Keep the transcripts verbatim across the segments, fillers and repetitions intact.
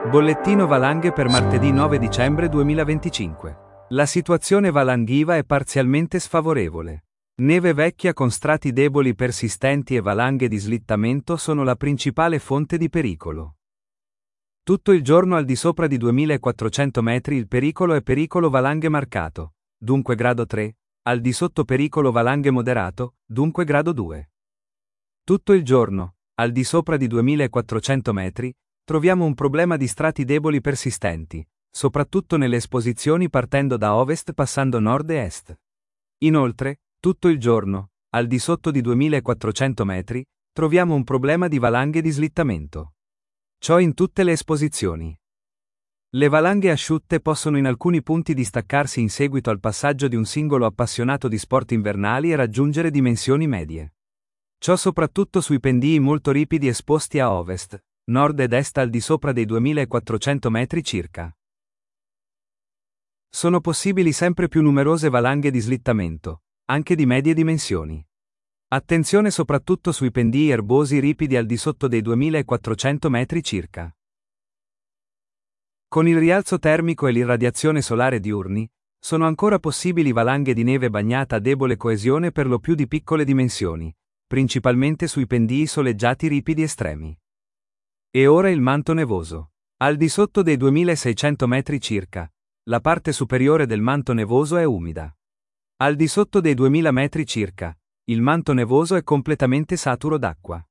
Bollettino valanghe per martedì nove dicembre duemilaventicinque. La situazione valanghiva è parzialmente sfavorevole. Neve vecchia con strati deboli persistenti e valanghe di slittamento sono la principale fonte di pericolo. Tutto il giorno al di sopra di duemilaquattrocento metri il pericolo è pericolo valanghe marcato, dunque grado tre, al di sotto pericolo valanghe moderato, dunque grado due. Tutto il giorno, al di sopra di duemilaquattrocento metri, troviamo un problema di strati deboli persistenti, soprattutto nelle esposizioni partendo da ovest passando nord e est. Inoltre, tutto il giorno, al di sotto di duemilaquattrocento metri, troviamo un problema di valanghe di slittamento. Ciò in tutte le esposizioni. Le valanghe asciutte possono in alcuni punti distaccarsi in seguito al passaggio di un singolo appassionato di sport invernali e raggiungere dimensioni medie. Ciò soprattutto sui pendii molto ripidi esposti a ovest, nord ed est al di sopra dei duemilaquattrocento metri circa. Sono possibili sempre più numerose valanghe di slittamento, anche di medie dimensioni. Attenzione soprattutto sui pendii erbosi ripidi al di sotto dei duemilaquattrocento metri circa. Con il rialzo termico e l'irradiazione solare diurni, sono ancora possibili valanghe di neve bagnata a debole coesione per lo più di piccole dimensioni, principalmente sui pendii soleggiati ripidi estremi. E ora il manto nevoso. Al di sotto dei duemilaseicento metri circa, la parte superiore del manto nevoso è umida. Al di sotto dei duemila metri circa, il manto nevoso è completamente saturo d'acqua.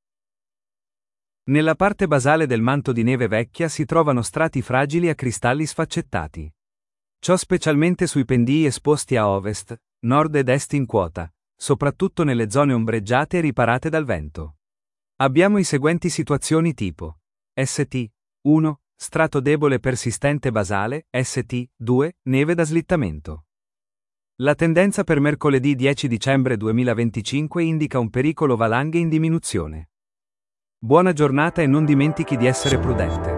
Nella parte basale del manto di neve vecchia si trovano strati fragili a cristalli sfaccettati. Ciò specialmente sui pendii esposti a ovest, nord ed est in quota, soprattutto nelle zone ombreggiate e riparate dal vento. Abbiamo i seguenti situazioni tipo S T uno, strato debole persistente basale, S T due, neve da slittamento. La tendenza per mercoledì dieci dicembre duemilaventicinque indica un pericolo valanghe in diminuzione. Buona giornata e non dimentichi di essere prudente.